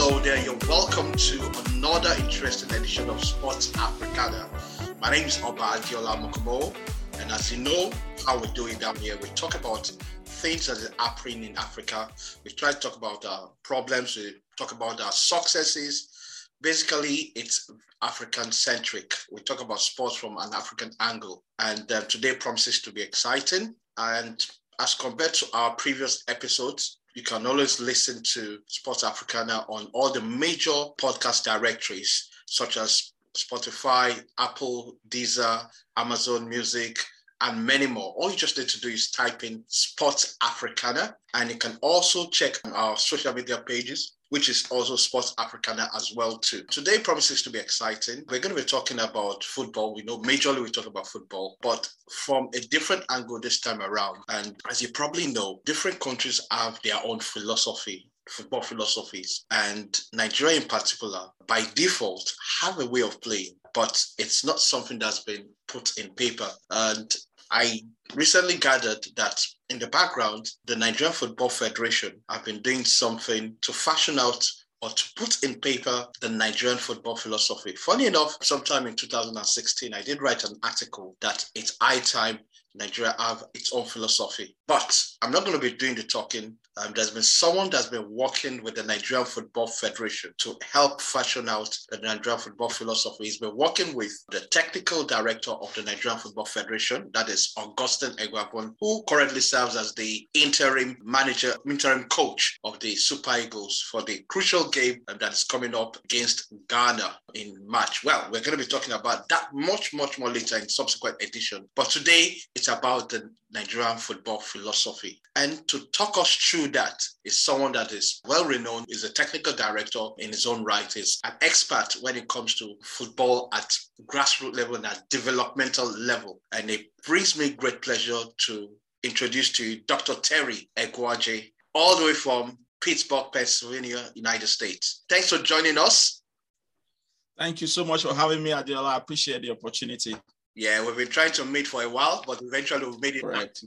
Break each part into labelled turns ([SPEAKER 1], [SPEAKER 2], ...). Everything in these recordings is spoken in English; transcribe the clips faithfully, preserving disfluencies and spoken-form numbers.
[SPEAKER 1] Hello there, you're welcome to another interesting edition of Sports Africana. My name is Oba Adiola Mokomo, and as you know how we do it down here, we talk about things that are happening in Africa. We try to talk about our problems, we talk about our successes. Basically, it's African-centric. We talk about sports from an African angle, and uh, today promises to be exciting. And as compared to our previous episodes, you can always listen to Sports Africana on all the major podcast directories, such as Spotify, Apple, Deezer, Amazon Music, and many more. All you just need to do is type in Sports Africana, and you can also check our social media pages, which is also Sports Africana as well too. Today promises to be exciting. We're going to be talking about football. We know majorly we talk about football, but from a different angle this time around. And as you probably know, different countries have their own philosophy, football philosophies. And Nigeria in particular, by default, have a way of playing, but it's not something that's been put in paper. And I recently gathered that in the background, the Nigerian Football Federation have been doing something to fashion out or to put in paper the Nigerian football philosophy. Funny enough, sometime in two thousand sixteen, I did write an article that it's high time Nigeria have its own philosophy. But I'm not going to be doing the talking. Um, there's been someone that's been working with the Nigerian Football Federation to help fashion out the Nigerian football philosophy. He's been working with the technical director of the Nigerian Football Federation, that is Augustine Eguavoen, who currently serves as the interim manager, interim coach of the Super Eagles for the crucial game that is coming up against Ghana in March. Well, we're going to be talking about that much, much more later in subsequent edition. But today, it's about the Nigerian football philosophy. And to talk us through that is someone that is well-renowned, is a technical director in his own right, is an expert when it comes to football at grassroots level and at developmental level. And it brings me great pleasure to introduce to you Doctor Terry Egwaje, all the way from Pittsburgh, Pennsylvania, United States. Thanks for joining us.
[SPEAKER 2] Thank you so much for having me, Adiola. I appreciate the opportunity.
[SPEAKER 1] Yeah, we've been trying to meet for a while, but eventually we've made it.
[SPEAKER 2] Correct.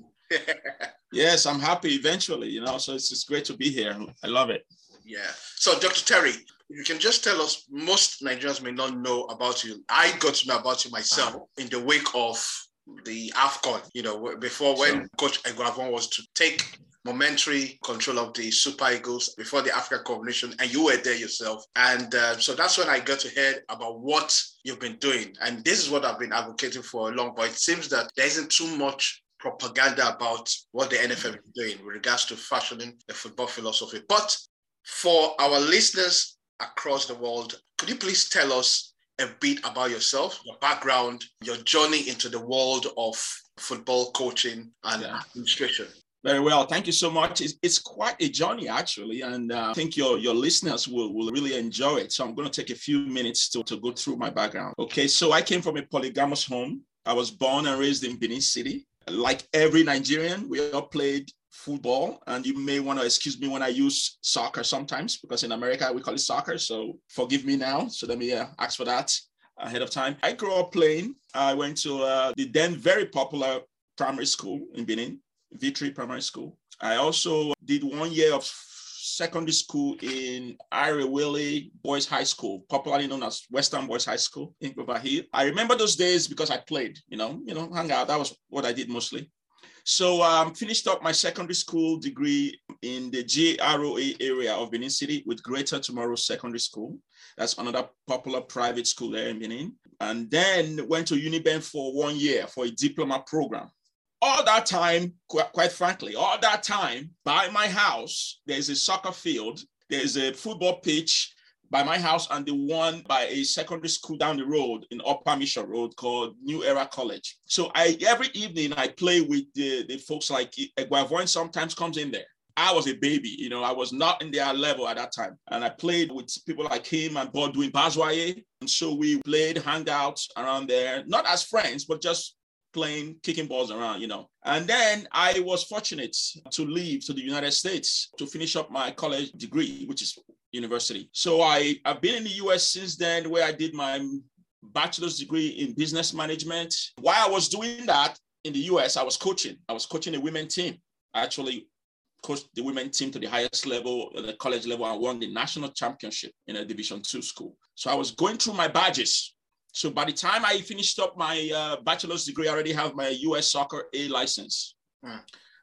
[SPEAKER 2] Yes, I'm happy eventually, you know, so it's just great to be here. I love it.
[SPEAKER 1] Yeah. So, Doctor Terry, if you can just tell us, most Nigerians may not know about you. I got to know about you myself in the wake of the AFCON, you know, before when sure. Coach Eguavoen was to take momentary control of the Super Eagles before the African Cup of Nations, and you were there yourself. And uh, so that's when I got to hear about what you've been doing. And this is what I've been advocating for a long, but it seems that there isn't too much propaganda about what the N F L is doing with regards to fashioning a football philosophy. But for our listeners across the world, could you please tell us a bit about yourself, your background, your journey into the world of football coaching and yeah. administration?
[SPEAKER 2] Very well. Thank you so much. It's, it's quite a journey, actually, and uh, I think your, your listeners will, will really enjoy it. So I'm going to take a few minutes to, to go through my background. Okay, so I came from a polygamous home. I was born and raised in Benin City. Like every Nigerian, we all played football, and you may want to excuse me when I use soccer sometimes, because in America, we call it soccer. So forgive me now. So let me uh, ask for that ahead of time. I grew up playing. I went to uh, the then very popular primary school in Benin, Victory Primary School. I also did one year of secondary school in Irewele Boys High School, popularly known as Western Boys High School in Grover Hill. I remember those days because I played, you know, you know, hang out. That was what I did mostly. So um, finished up my secondary school degree in the G R O A area of Benin City with Greater Tomorrow Secondary School. That's another popular private school there in Benin. And then went to Uniben for one year for a diploma program. All that time, quite frankly, all that time, by my house, there's a soccer field, there's a football pitch by my house, and the one by a secondary school down the road in Upper Mission Road called New Era College. So I every evening I play with the, the folks like Eguavoen sometimes comes in there. I was a baby, you know, I was not in their level at that time. And I played with people like him and Bodwin Bazwaye. And so we played hangouts around there, not as friends, but just playing, kicking balls around, you know. And then I was fortunate to leave to the United States to finish up my college degree, which is university. So I, I've been in the U S since then, where I did my bachelor's degree in business management. While I was doing that in the U S, I was coaching. I was coaching a women team, actually coached the women team to the highest level, the college level, and won the national championship in a Division two school. So I was going through my badges. So by the time I finished up my uh, bachelor's degree, I already have my U S Soccer A license. Hmm.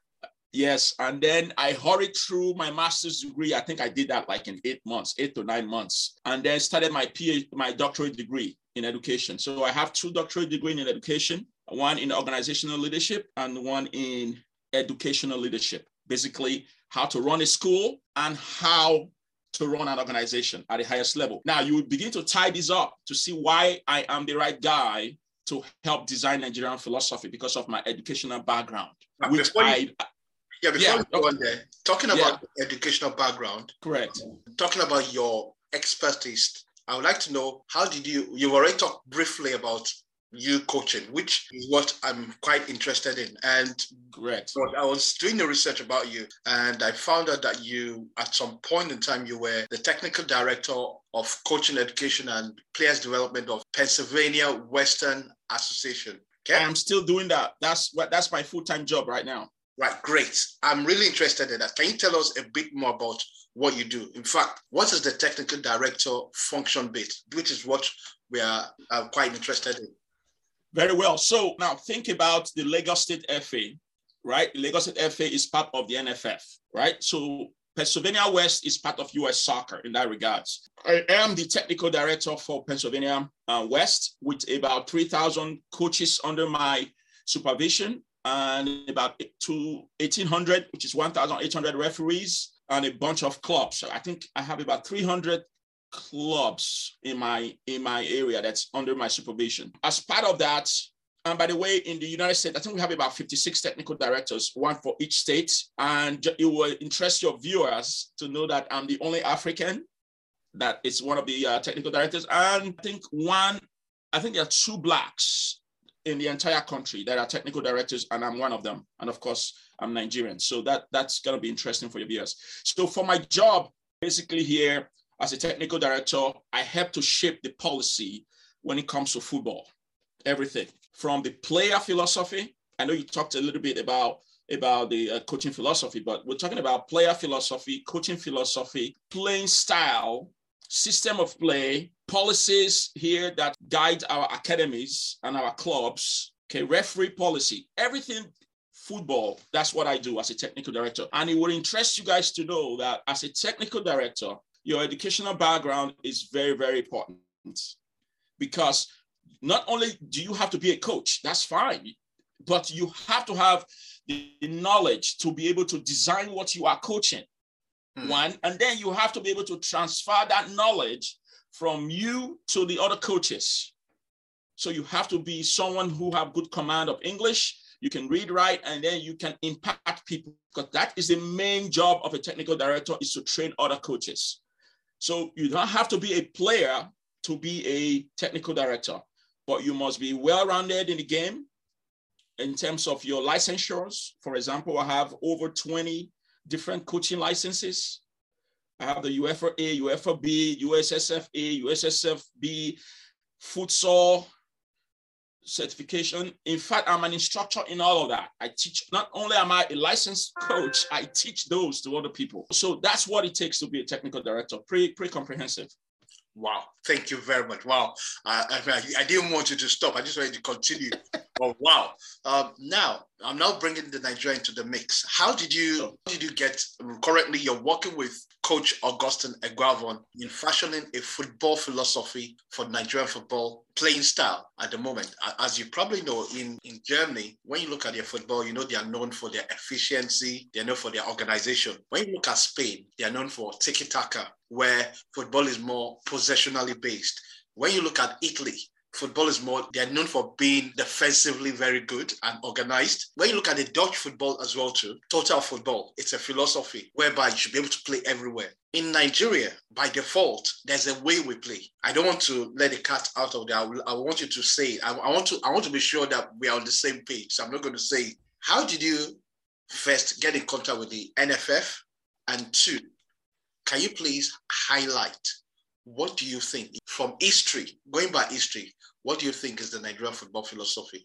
[SPEAKER 2] Yes, and then I hurried through my master's degree. I think I did that like in eight months, eight to nine months, and then started my PhD, my doctorate degree in education. So I have two doctorate degrees in education, one in organizational leadership and one in educational leadership. Basically, how to run a school and how to run an organization at the highest level. Now, you will begin to tie this up to see why I am the right guy to help design Nigerian philosophy because of my educational background,
[SPEAKER 1] now,
[SPEAKER 2] which I...
[SPEAKER 1] You- Yeah, before yeah, you go on there, talking about yeah. educational background,
[SPEAKER 2] correct.
[SPEAKER 1] Talking about your expertise, I would like to know, how did you, you already talked briefly about you coaching, which is what I'm quite interested in. And
[SPEAKER 2] correct.
[SPEAKER 1] But I was doing the research about you, and I found out that you, at some point in time, you were the technical director of coaching education and players development of Pennsylvania Western Association. Okay?
[SPEAKER 2] I'm still doing that. That's what that's my full-time job right now.
[SPEAKER 1] Right, great. I'm really interested in that. Can you tell us a bit more about what you do? In fact, what is the technical director function bit, which is what we are uh, quite interested in?
[SPEAKER 2] Very well. So now think about the Lagos State F A, right? The Lagos State F A is part of the N F F, right? So Pennsylvania West is part of U S Soccer in that regards. I am the technical director for Pennsylvania uh, West with about three thousand coaches under my supervision, and about to eighteen hundred, which is one thousand eight hundred referees, and a bunch of clubs. So I think I have about three hundred clubs in my in my area that's under my supervision. As part of that, and by the way, in the United States, I think we have about fifty-six technical directors, one for each state. And it will interest your viewers to know that I'm the only African that is one of the uh, technical directors. And I think one, I think there are two Blacks in the entire country that are technical directors, and I'm one of them. And of course, I'm Nigerian. So that, that's going to be interesting for your viewers. So for my job, basically here as a technical director, I help to shape the policy when it comes to football, everything from the player philosophy. I know you talked a little bit about, about the uh, coaching philosophy, but we're talking about player philosophy, coaching philosophy, playing style, system of play, policies here that guide our academies and our clubs, okay, referee policy, everything football, that's what I do as a technical director. And it would interest you guys to know that as a technical director, your educational background is very, very important, because not only do you have to be a coach, that's fine, but you have to have the knowledge to be able to design what you are coaching. One, and then you have to be able to transfer that knowledge from you to the other coaches. So you have to be someone who have good command of English. You can read, write, and then you can impact people, because that is the main job of a technical director, is to train other coaches. So you don't have to be a player to be a technical director, but you must be well-rounded in the game in terms of your licensures. For example, I have over twenty different coaching licenses. I have the UEFA A, UEFA B, U S S F A, U S S F B, futsal certification. In fact, I'm an instructor in all of that. I teach, not only am I a licensed coach, I teach those to other people. So that's what it takes to be a technical director, pretty, pretty comprehensive.
[SPEAKER 1] Wow, thank you very much. Wow, uh, I, I didn't want you to stop. I just wanted to continue. Oh, wow. Um, now, I'm now bringing the Nigerian to the mix. How did you how did you get, currently you're working with Coach Augustine Eguavoen in fashioning a football philosophy for Nigerian football playing style at the moment. As you probably know, in, in Germany, when you look at their football, you know they are known for their efficiency, they're known for their organization. When you look at Spain, they are known for tiki-taka, where football is more possessionally based. When you look at Italy, football is more, they're known for being defensively very good and organized. When you look at the Dutch football as well too, total football, it's a philosophy whereby you should be able to play everywhere. In Nigeria, by default, there's a way we play. I don't want to let the cat out of there. I, will, I want you to say it. I, I want to I want to be sure that we are on the same page. So I'm not going to say it. How did you first get in contact with the N F F? And two, can you please highlight, what do you think from history, going by history, what do you think is the Nigerian football philosophy?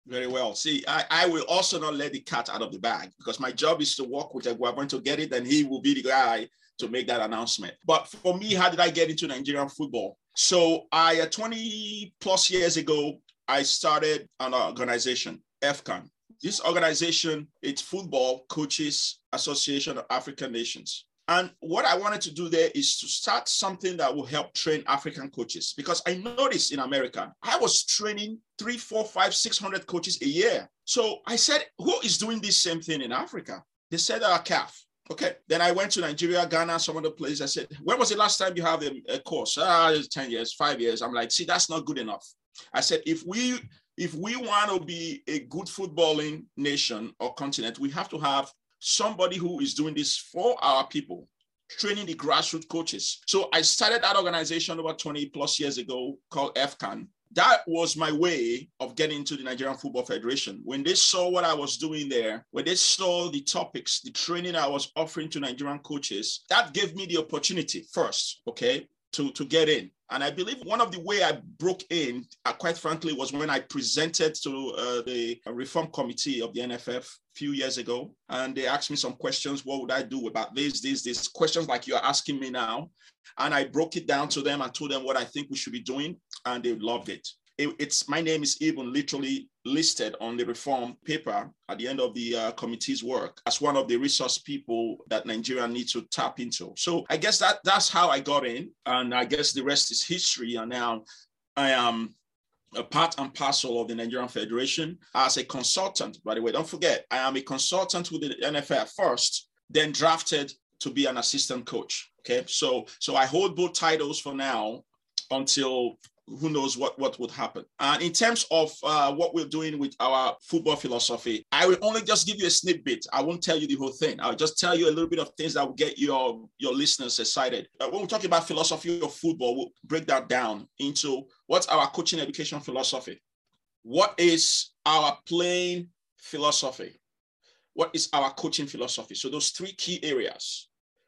[SPEAKER 2] Very well. See, I, I will also not let the cat out of the bag because my job is to work with Eguavoen to get it, and he will be the guy to make that announcement. But for me, how did I get into Nigerian football? So I, uh, twenty plus years ago, I started an organization, F C A N. This organization, it's Football Coaches Association of African Nations. And what I wanted to do there is to start something that will help train African coaches. Because I noticed in America, I was training three, four, five, six hundred coaches a year. So I said, who is doing this same thing in Africa? They said, uh, C A F. Okay. Then I went to Nigeria, Ghana, some other places. I said, when was the last time you have a, a course? Ah, it's ten years, five years. I'm like, see, that's not good enough. I said, if we if we want to be a good footballing nation or continent, we have to have somebody who is doing this for our people, training the grassroots coaches. So I started that organization over twenty plus years ago called F C A N. That was my way of getting into the Nigerian Football Federation. When they saw what I was doing there, when they saw the topics, the training I was offering to Nigerian coaches, that gave me the opportunity first, okay, to, to get in. And I believe one of the way I broke in, uh, quite frankly, was when I presented to uh, the Reform Committee of the N F F a few years ago. And they asked me some questions. What would I do about this, this, this? Questions like you're asking me now. And I broke it down to them and told them what I think we should be doing. And they loved it. it it's my name is even literally listed on the reform paper at the end of the uh, committee's work as one of the resource people that Nigeria needs to tap into. So I guess that that's how I got in. And I guess the rest is history. And now I am a part and parcel of the Nigerian Federation as a consultant. By the way, don't forget, I am a consultant with the N F F first, then drafted to be an assistant coach. Okay, so so I hold both titles for now until who knows what, what would happen. And in terms of uh, what we're doing with our football philosophy, I will only just give you a snippet. I won't tell you the whole thing. I'll just tell you a little bit of things that will get your, your listeners excited. Uh, when we talk about philosophy of football, we'll break that down into what's our coaching education philosophy? What is our playing philosophy? What is our coaching philosophy? So those three key areas.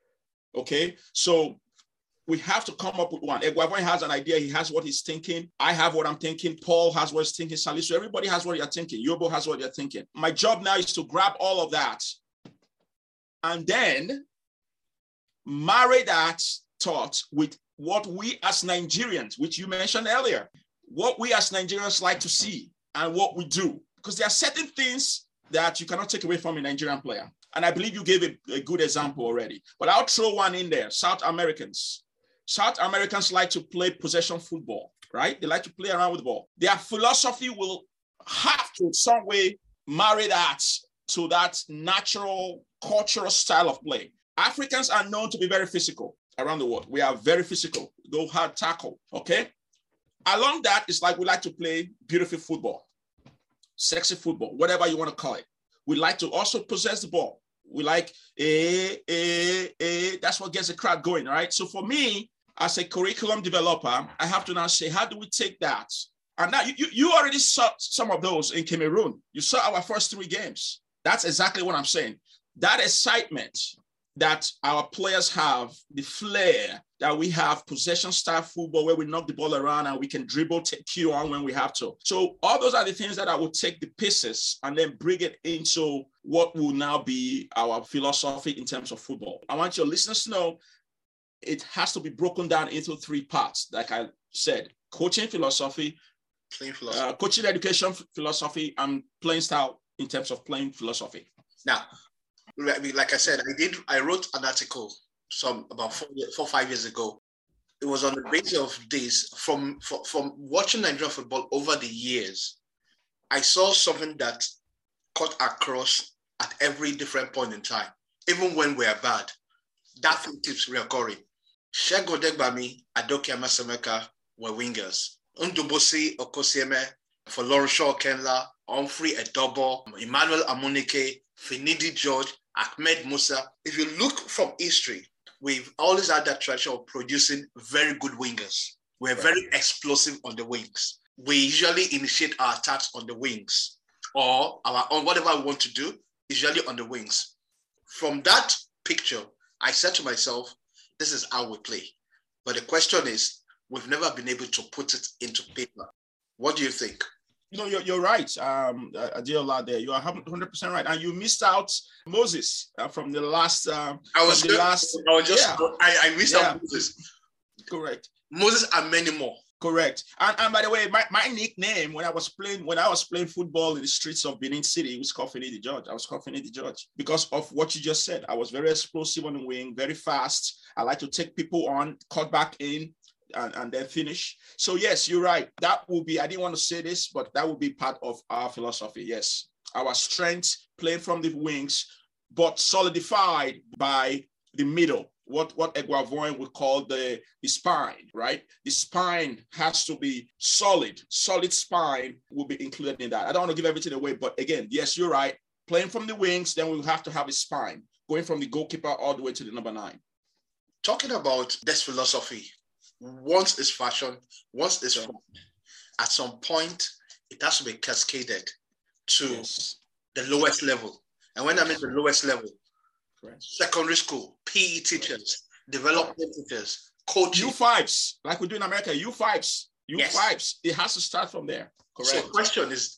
[SPEAKER 2] Okay, so we have to come up with one. Eguavoen has an idea. He has what he's thinking. I have what I'm thinking. Paul has what he's thinking. Sally. So everybody has what you're thinking. Yobo has what you're thinking. My job now is to grab all of that and then marry that thought with what we as Nigerians, which you mentioned earlier, what we as Nigerians like to see and what we do. Because there are certain things that you cannot take away from a Nigerian player. And I believe you gave a, a good example already. But I'll throw one in there. South Americans. South Americans like to play possession football, right? They like to play around with the ball. Their philosophy will have to in some way marry that to that natural cultural style of play. Africans are known to be very physical around the world. We are very physical, go hard tackle, okay? Along that, it's like we like to play beautiful football, sexy football, whatever you want to call it. We like to also possess the ball. We like, eh, eh, eh. That's what gets the crowd going, right? So for me, as a curriculum developer, I have to now say, how do we take that? And now you, you, you already saw some of those in Cameroon. You saw our first three games. That's exactly what I'm saying. That excitement that our players have, the flair that we have, possession style football where we knock the ball around and we can dribble, take cue on when we have to. So all those are the things that I will take the pieces and then bring it into what will now be our philosophy in terms of football. I want your listeners to know it has to be broken down into three parts. Like I said, coaching philosophy,
[SPEAKER 1] playing philosophy.
[SPEAKER 2] Uh, coaching education philosophy, and playing style in terms of playing philosophy.
[SPEAKER 1] Now, like I said, I did. I wrote an article some about four, four five years ago. It was on the basis of this. From, from from watching Nigerian football over the years, I saw something that cut across at every different point in time, even when we are bad. That thing keeps recurring. Segun Odegbami, Adoke Amasemeka were wingers. Ndubuisi Okosieme, Folorunsho Okenla, Humphrey Edobo, Emmanuel Amunike, Finidi George, Ahmed Musa. If you look from history, we've always had that tradition of producing very good wingers. We're very explosive on the wings. We usually initiate our attacks on the wings, or our on whatever we want to do, usually on the wings. From that picture, I said to myself, this is how we play. But the question is, we've never been able to put it into paper. What do you think?
[SPEAKER 2] You know, you're, you're right, um, Adeola there. You are one hundred percent right. And you missed out Moses uh, from the last... Um,
[SPEAKER 1] I was
[SPEAKER 2] from
[SPEAKER 1] just,
[SPEAKER 2] the last,
[SPEAKER 1] I was just,
[SPEAKER 2] yeah.
[SPEAKER 1] I, I missed
[SPEAKER 2] yeah.
[SPEAKER 1] out Moses.
[SPEAKER 2] Correct.
[SPEAKER 1] Moses and many more.
[SPEAKER 2] Correct. And, and by the way, my, my nickname when I was playing when I was playing football in the streets of Benin City, it was Coffee the Judge. I was Coffee the Judge because of what you just said. I was very explosive on the wing, very fast. I like to take people on, cut back in, and, and then finish. So yes, you're right. That will be, I didn't want to say this, but that will be part of our philosophy. Yes. Our strength playing from the wings, but solidified by the middle. What, what Eguavoin would call the, the spine, right? The spine has to be solid. Solid spine will be included in that. I don't want to give everything away, but again, yes, you're right. Playing from the wings, then we'll have to have a spine, going from the goalkeeper all the way to the number nine.
[SPEAKER 1] Talking about this philosophy, once it's fashioned, once it's formed, at some point, it has to be cascaded to yes. the lowest level. And when I mean the lowest level, correct. Secondary school, P E teachers, development teachers, coaches.
[SPEAKER 2] U fives, like we do in America, U fives, U fives. Yes. It has to start from there. Correct.
[SPEAKER 1] So the question is,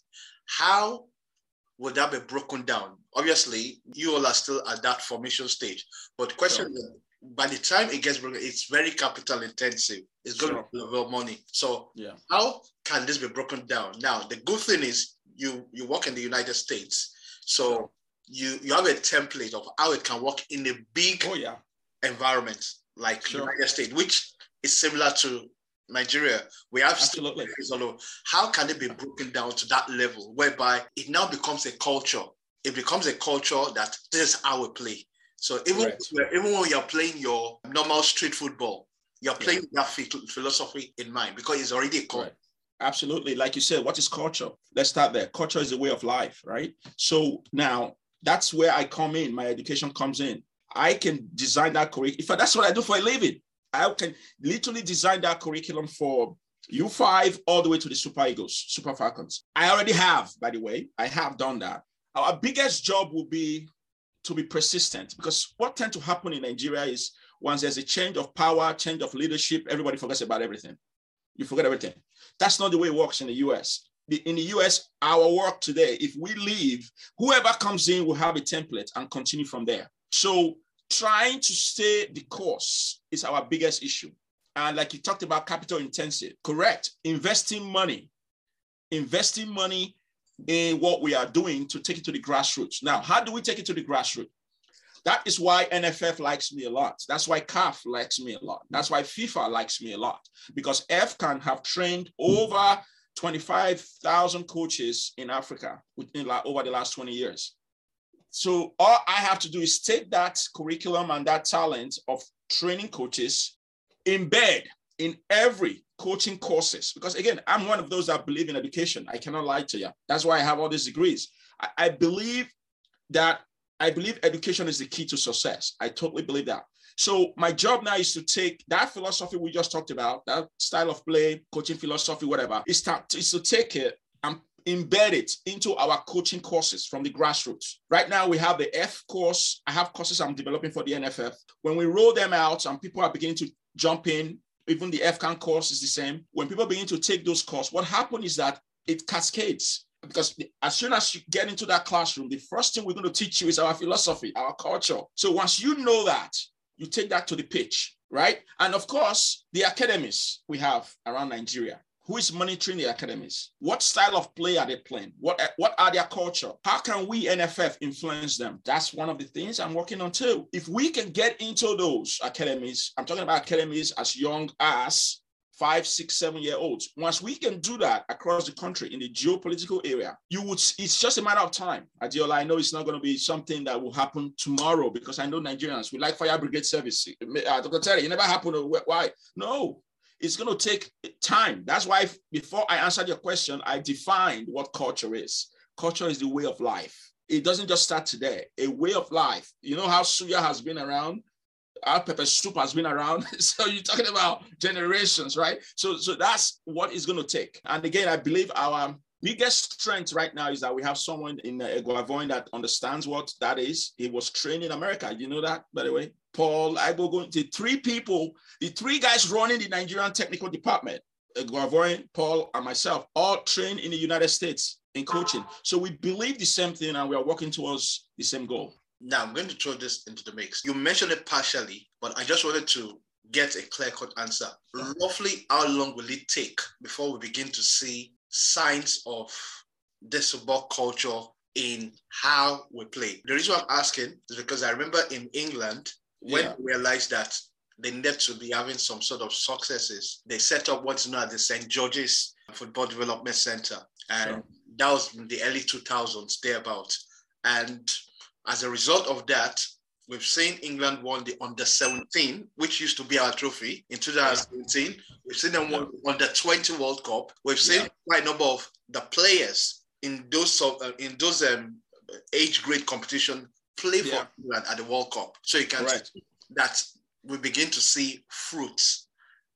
[SPEAKER 1] how would that be broken down? Obviously, you all are still at that formation stage. But the question sure. is, by the time it gets broken, it's very capital intensive. It's going sure. to be a lot of money. So yeah. how can this be broken down? Now, the good thing is you, you work in the United States. So sure. You, you have a template of how it can work in a big
[SPEAKER 2] oh, yeah.
[SPEAKER 1] environment like sure. United States, which is similar to Nigeria. We have
[SPEAKER 2] absolutely.
[SPEAKER 1] How can it be broken down to that level whereby it now becomes a culture? It becomes a culture that this is how we play. So even, even when you're playing your normal street football, you're playing yeah. that philosophy in mind because it's already a culture. Right.
[SPEAKER 2] Absolutely. Like you said, what is culture? Let's start there. Culture is a way of life, right? So now, that's where I come in. My education comes in. I can design that curriculum. If that's what I do for a living, I can literally design that curriculum for U five all the way to the Super Eagles, Super Falcons. I already have, by the way. I have done that. Our biggest job will be to be persistent because what tends to happen in Nigeria is once there's a change of power, change of leadership, everybody forgets about everything. You forget everything. That's not the way it works in the U S. In the U S, our work today, if we leave, whoever comes in will have a template and continue from there. So trying to stay the course is our biggest issue. And like you talked about capital intensive, correct. Investing money, investing money in what we are doing to take it to the grassroots. Now, how do we take it to the grassroots? That is why N F F likes me a lot. That's why C A F likes me a lot. That's why FIFA likes me a lot because F C A N have trained over twenty-five thousand coaches in Africa within like over the last twenty years. So all I have to do is take that curriculum and that talent of training coaches, embed in every coaching courses. Because again, I'm one of those that believe in education. I cannot lie to you. That's why I have all these degrees. I, I believe that, I believe education is the key to success. I totally believe that. So my job now is to take that philosophy we just talked about, that style of play, coaching philosophy, whatever, is to, is to take it and embed it into our coaching courses from the grassroots. Right now, we have the F course. I have courses I'm developing for the N F F. When we roll them out and people are beginning to jump in, even the F C A N course is the same. When people begin to take those courses, what happens is that it cascades. Because as soon as you get into that classroom, the first thing we're going to teach you is our philosophy, our culture. So once you know that, you take that to the pitch, right? And of course, the academies we have around Nigeria. Who is monitoring the academies? What style of play are they playing? What, what are their culture? How can we, N F F, influence them? That's one of the things I'm working on too. If we can get into those academies, I'm talking about academies as young as five, six, seven year olds. Once we can do that across the country in the geopolitical area, you would, it's just a matter of time. Adeola, I know it's not going to be something that will happen tomorrow because I know Nigerians, we like fire brigade service. Uh, Doctor Terry, it never happened. Why? No, it's going to take time. That's why before I answered your question, I defined what culture is. Culture is the way of life. It doesn't just start today, a way of life. You know how suya has been around? Our pepper soup has been around. So you're talking about generations, right? So, so that's what it's going to take. And again, I believe our biggest strength right now is that we have someone in uh, Eguavoin that understands what that is. He was trained in America. You know that, by the way? Paul, I go going the three people, the three guys running the Nigerian technical department Guavoin, Paul, and myself all train in the United States in coaching. So we believe the same thing and we are working towards the same goal.
[SPEAKER 1] Now, I'm going to throw this into the mix. You mentioned it partially, but I just wanted to get a clear-cut answer. Roughly how long will it take before we begin to see signs of this football culture in how we play? The reason I'm asking is because I remember in England, when yeah. we realized that they needed to be having some sort of successes, they set up what's known as the Saint George's Football Development Center. And sure. that was in the early two thousands, thereabout. And as a result of that, we've seen England won the under seventeen, which used to be our trophy in two thousand seventeen. Yeah. We've seen them won the under twenty World Cup. We've seen yeah. quite a number of the players in those uh, in those um, age grade competition play for yeah. England at the World Cup. So you can right. see that we begin to see fruits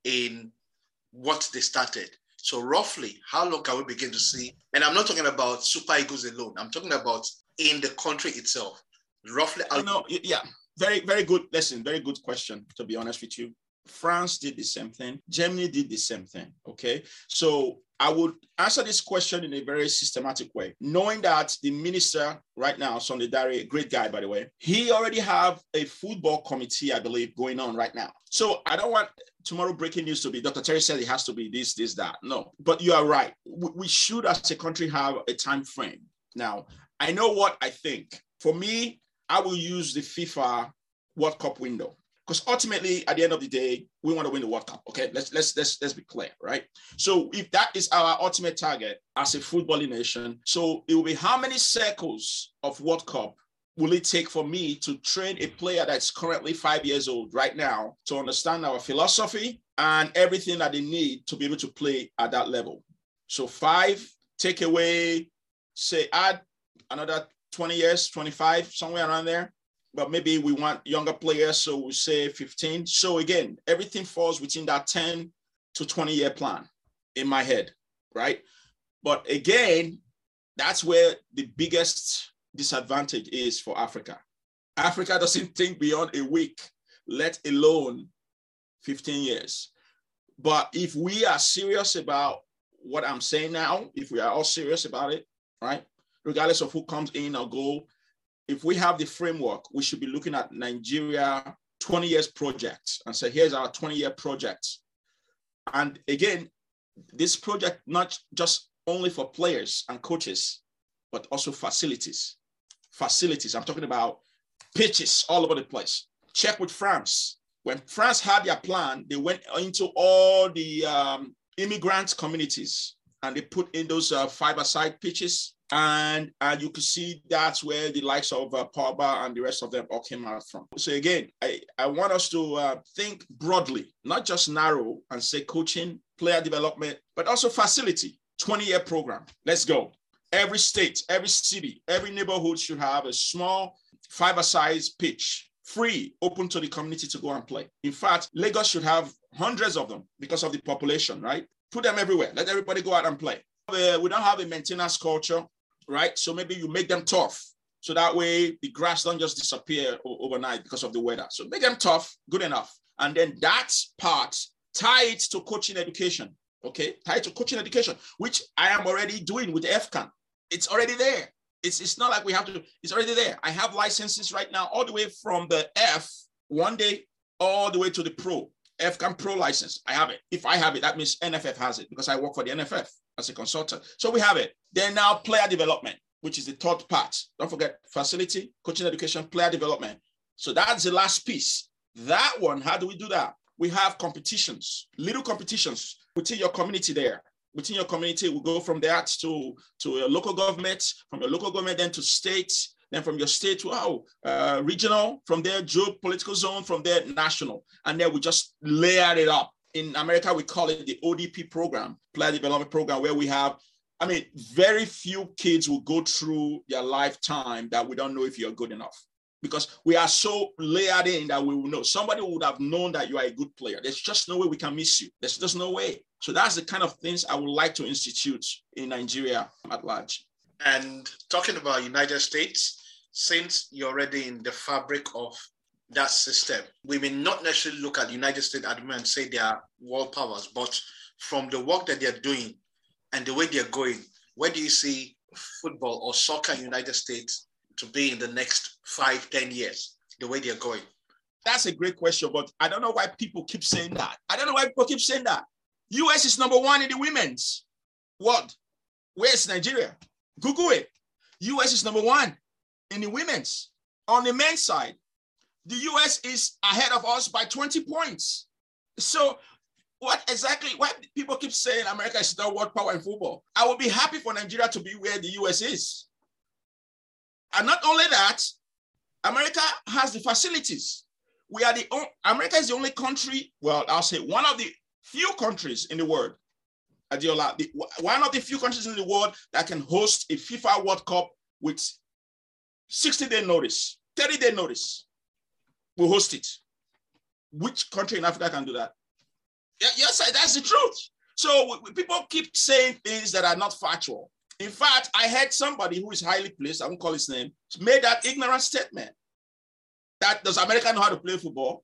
[SPEAKER 1] in what they started. So roughly, how long can we begin to see? And I'm not talking about Super Eagles alone. I'm talking about in the country itself. Roughly.
[SPEAKER 2] I know, yeah, very, very good. Listen, very good question, to be honest with you. France did the same thing. Germany did the same thing, okay? So I would answer this question in a very systematic way, knowing that the minister right now, Sunday Dare, a great guy, by the way, he already have a football committee, I believe, going on right now. So I don't want tomorrow breaking news to be, Doctor Terry said it has to be this, this, that. No, but you are right. We should, as a country, have a time frame. Now, I know what I think. For me, I will use the FIFA World Cup window. Because ultimately, at the end of the day, we want to win the World Cup. Okay, let's let's let's let's be clear, right? So if that is our ultimate target as a footballing nation, so it will be how many circles of World Cup will it take for me to train a player that's currently five years old right now to understand our philosophy and everything that they need to be able to play at that level? So five, take away, say add another twenty years, twenty-five, somewhere around there. But maybe we want younger players, so we say fifteen. So again, everything falls within that ten to twenty year plan in my head, right? But again, that's where the biggest disadvantage is for Africa. Africa doesn't think beyond a week, let alone fifteen years. But if we are serious about what I'm saying now, if we are all serious about it, right? Regardless of who comes in or go, if we have the framework, we should be looking at Nigeria twenty years project and say, here's our twenty year project. And again, this project, not just only for players and coaches, but also facilities. Facilities, I'm talking about pitches all over the place. Check with France. When France had their plan, they went into all the um, immigrant communities and they put in those uh, five-a-side pitches. And, and you can see that's where the likes of uh, Pogba and the rest of them all came out from. So again, I, I want us to uh, think broadly, not just narrow and say coaching, player development, but also facility, twenty year program. Let's go. Every state, every city, every neighborhood should have a small five-a-side pitch, free, open to the community to go and play. In fact, Lagos should have hundreds of them because of the population, right? Put them everywhere. Let everybody go out and play. Uh, we don't have a maintenance culture. Right? So maybe you make them tough. So that way the grass don't just disappear o- overnight because of the weather. So make them tough, good enough. And then that part, tie it to coaching education. Okay? Tie it to coaching education, which I am already doing with F C A N. It's already there. It's, it's not like we have to, it's already there. I have licenses right now all the way from the F one day all the way to the pro. F C A N Pro license. I have it. If I have it, that means N F F has it because I work for the N F F as a consultant. So we have it. Then now player development, which is the third part. Don't forget facility, coaching education, player development. So that's the last piece. That one, how do we do that? We have competitions, little competitions within your community there. Within your community, we go from that to, to a local government, from your local government then to state, then from your state to oh, uh, regional, from there, geopolitical zone, from there, national. And then we just layer it up. In America, we call it the O D P program, player development program, where we have, I mean, very few kids will go through their lifetime that we don't know if you're good enough because we are so layered in that we will know. Somebody would have known that you are a good player. There's just no way we can miss you. There's just no way. So that's the kind of things I would like to institute in Nigeria at large.
[SPEAKER 1] And talking about United States, since you're already in the fabric of that system, we may not necessarily look at the United States and say they are world powers, but from the work that they're doing and the way they're going, where do you see football or soccer in the United States to be in the next five, ten years, the way they're going?
[SPEAKER 2] That's a great question, but I don't know why people keep saying that. I don't know why people keep saying that. U S is number one in the women's world. Where's Nigeria? Google it. U S is number one in the women's. On the men's side, the U S is ahead of us by twenty points. So what exactly, why people keep saying America is not world power in football? I would be happy for Nigeria to be where the U S is. And not only that, America has the facilities. We are the only, America is the only country, well, I'll say one of the few countries in the world, Adiola, the, one of the few countries in the world that can host a FIFA World Cup with sixty day notice, thirty day notice. We'll host it. Which country in Africa can do that? Yeah, yes, that's the truth. So people keep saying things that are not factual. In fact, I heard somebody who is highly placed, I won't call his name, made that ignorant statement. That does America know how to play football?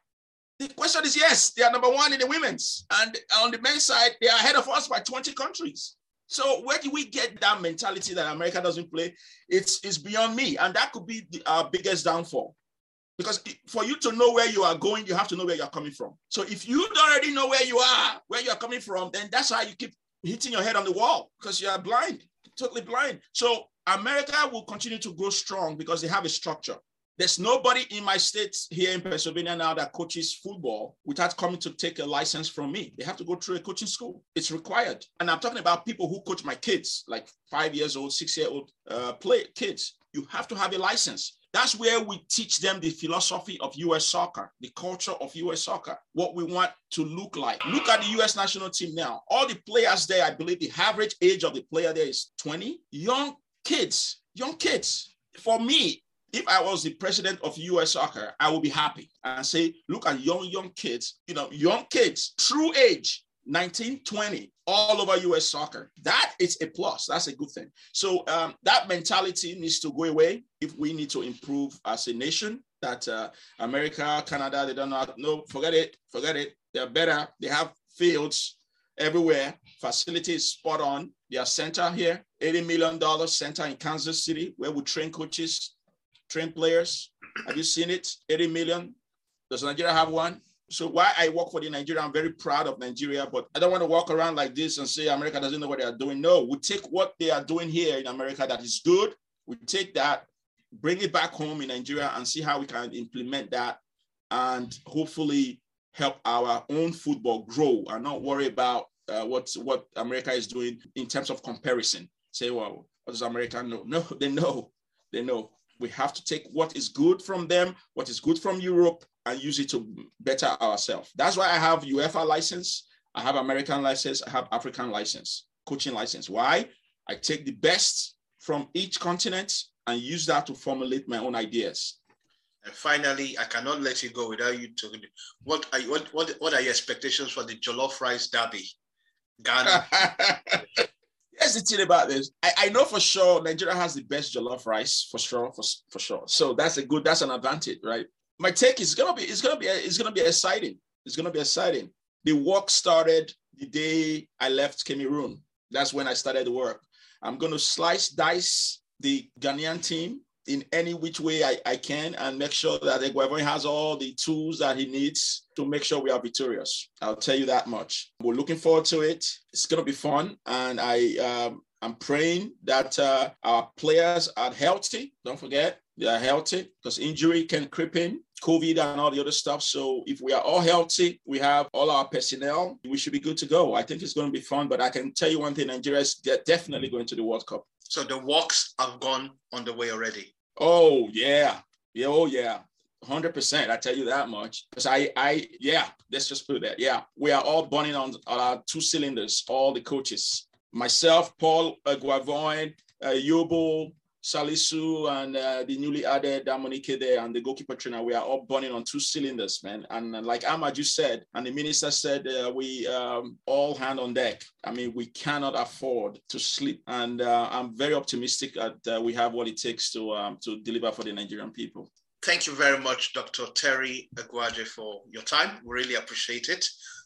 [SPEAKER 2] The question is yes, they are number one in the women's. And on the men's side, they are ahead of us by twenty countries. So where do we get that mentality that America doesn't play? It's, it's beyond me. And that could be the, our biggest downfall. Because for you to know where you are going, you have to know where you're coming from. So if you don't already know where you are, where you're coming from, then that's how you keep hitting your head on the wall because you are blind, totally blind. So America will continue to grow strong because they have a structure. There's nobody in my state here in Pennsylvania now that coaches football without coming to take a license from me. They have to go through a coaching school. It's required. And I'm talking about people who coach my kids, like five years old, six year old uh, play kids. You have to have a license. That's where we teach them the philosophy of U S soccer, the culture of U S soccer, what we want to look like. Look at the U S national team now. All the players there, I believe the average age of the player there is twenty. Young kids, young kids. For me, if I was the president of U S soccer, I would be happy and say, look at young, young kids, you know, young kids, true age, nineteen, twenty, all over U S soccer. That is a plus. That's a good thing. So um, that mentality needs to go away if we need to improve as a nation. That uh, America, Canada, they don't know. No, forget it. Forget it. They're better. They have fields everywhere. Facilities spot on. Their center here, eighty million dollars center in Kansas City, where we train coaches, train players. Have you seen it? eighty million. Does Nigeria have one? So why I work for the Nigeria, I'm very proud of Nigeria, but I don't want to walk around like this and say America doesn't know what they are doing. No, we take what they are doing here in America that is good. We take that, bring it back home in Nigeria and see how we can implement that and hopefully help our own football grow and not worry about uh, what, what America is doing in terms of comparison. Say, well, what does America know? No, they know, they know. We have to take what is good from them, what is good from Europe, and use it to better ourselves. That's why I have UEFA license, I have American license, I have African license, coaching license. Why? I take the best from each continent and use that to formulate my own ideas.
[SPEAKER 1] And finally, I cannot let you go without you talking. What are what what what are your expectations for the Jollof Rice Derby, Ghana?
[SPEAKER 2] Here's the thing about this. I, I know for sure Nigeria has the best jollof rice, for sure, for, for sure. So that's a good, that's an advantage, right? My take is gonna be, it's gonna be, it's gonna be exciting. It's gonna be exciting. The work started the day I left Cameroon. That's when I started the work. I'm gonna slice, dice the Ghanaian team in any which way I, I can and make sure that Eguavoen has all the tools that he needs to make sure we are victorious. I'll tell you that much. We're looking forward to it. It's going to be fun. And I, um, I'm praying that uh, our players are healthy. Don't forget, they are healthy because injury can creep in, COVID and all the other stuff. So if we are all healthy, we have all our personnel, we should be good to go. I think it's going to be fun. But I can tell you one thing, Nigeria is definitely going to the World Cup.
[SPEAKER 1] So the works have gone on the way already.
[SPEAKER 2] Oh, yeah. Yeah, oh, yeah. one hundred percent. I tell you that much. Because I, I, yeah, let's just put that. Yeah, we are all burning on, on our two cylinders, all the coaches. Myself, Paul Eguavoen, uh, Yobo, Salisu, and uh, the newly added Damonike there, and the goalkeeper trainer, we are all burning on two cylinders, man. And uh, like Ahmad, you said, and the minister said, uh, we um, all hand on deck. I mean, we cannot afford to sleep. And uh, I'm very optimistic that uh, we have what it takes to, um, to deliver for the Nigerian people.
[SPEAKER 1] Thank you very much, Doctor Terry Egwaje, for your time. We really appreciate it.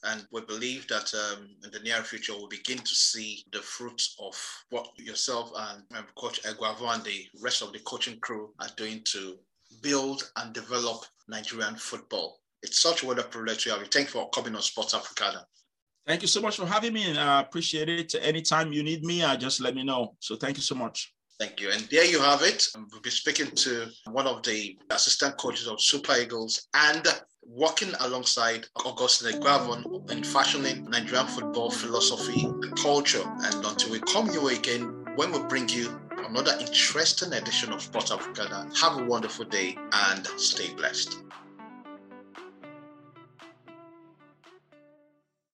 [SPEAKER 1] And we believe that um, in the near future, we'll begin to see the fruits of what yourself and um, Coach Eguavoen and the rest of the coaching crew are doing to build and develop Nigerian football. It's such a wonderful privilege to have you. Thank you for coming on Sports Africana.
[SPEAKER 2] Thank you so much for having me, and I appreciate it. Anytime you need me, uh, just let me know. So thank you so much.
[SPEAKER 1] Thank you. And there you have it. We'll be speaking to one of the assistant coaches of Super Eagles and working alongside Augustine Eguavoen in fashioning Nigerian football philosophy and culture. And until we come your way again, when we bring you another interesting edition of Sports Africana, have a wonderful day and stay blessed.